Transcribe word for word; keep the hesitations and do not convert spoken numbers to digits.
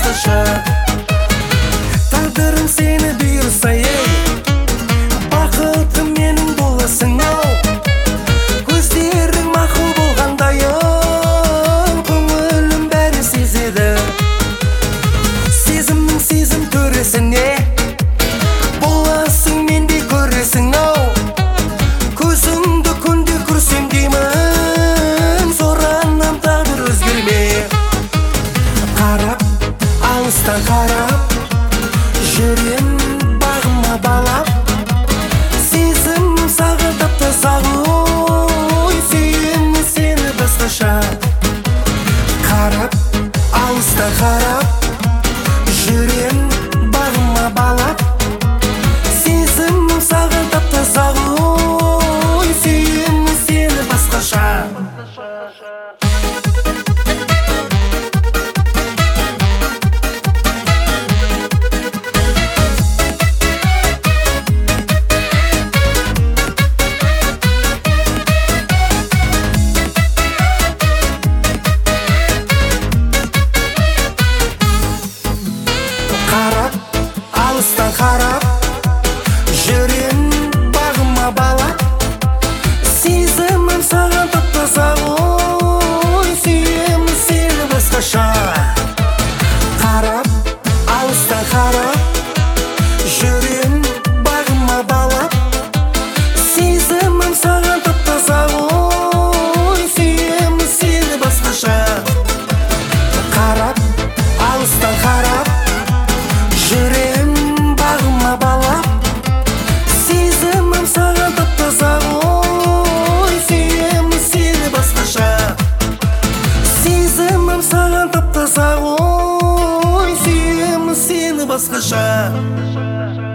басқаша. Тағдырым сені бұйырса, ей, бақытым менің боласың ау. Көздерің мақұл болғандайын, көңілім бәрі сезеді. Сезімнің сезім төресіне боласың, мендей көресің ау. Көзіңді күнде көрсем деймін, сораннан тағдыр өзгерме. Қарап, алыстан қарап, жүрем бағыма балап. Сезім саған тап-таза ғой, сүйемін сені басқаша. Қарап, алыстан қарап, жүрем бағыма балап. Сезім саған тап-таза ғой, сүйемін сені басқаша. Қарап, алыстан қарап, жүрем бағыма балап. Сезімім саған тап-таза ғой, сүйемін сені басқаша. Қарап, алыстан қарап, жүрем бағыма балап. Сезімім саған тап-таза ғой, сүйемін сені басқаша. Қарап, алыстан қарап, жүрем бағыма балап. Сезімім саған тап-таза ғой, сүйемін сені басқаша. Сезімім саған тап-таза ғой, сүйемін сені басқаша.